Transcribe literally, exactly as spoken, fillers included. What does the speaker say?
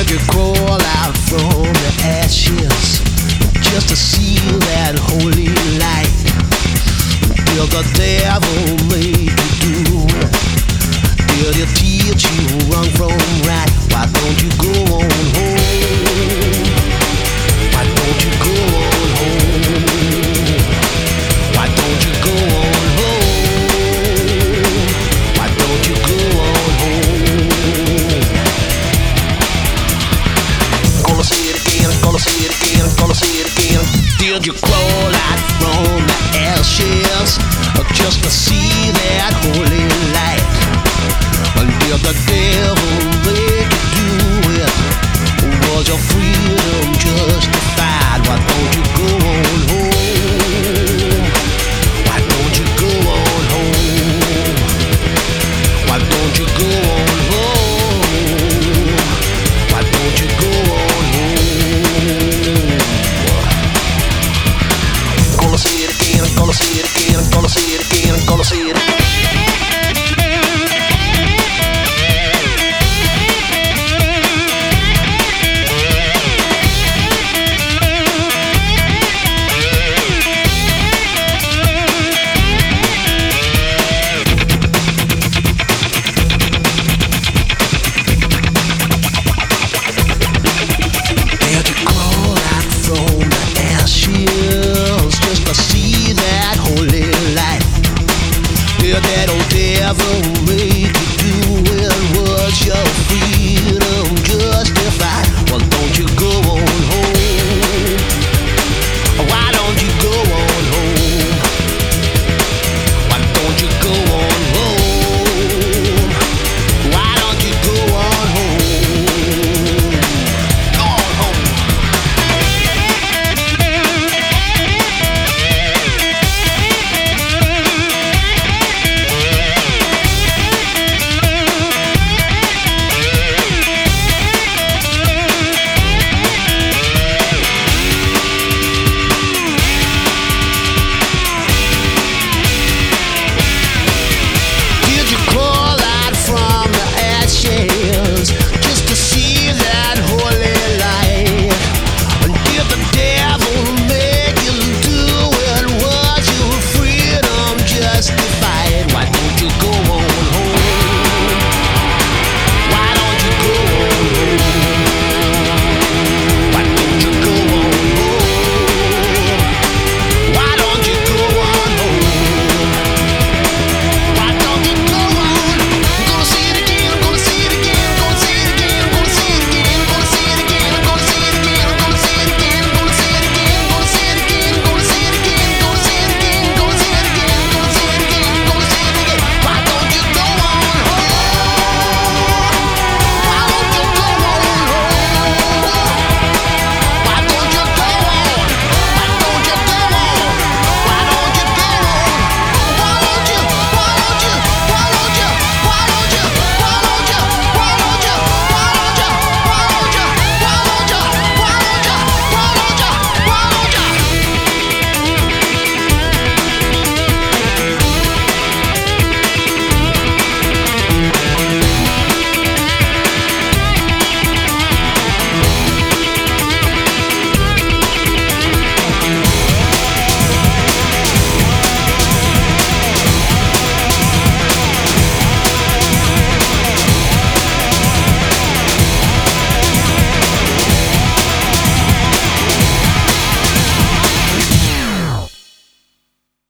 Did you crawl out from the ashes just to see that holy light? Did the devil make you do it? Did he teach you wrong from right? Why don't you go on home? Why don't you go on home? Why don't you go on home? Why don't you go on home? Gonna say it again, gonna say it again, gonna say it again. Did you crawl out from the ashes just to see that holy light? Did the devil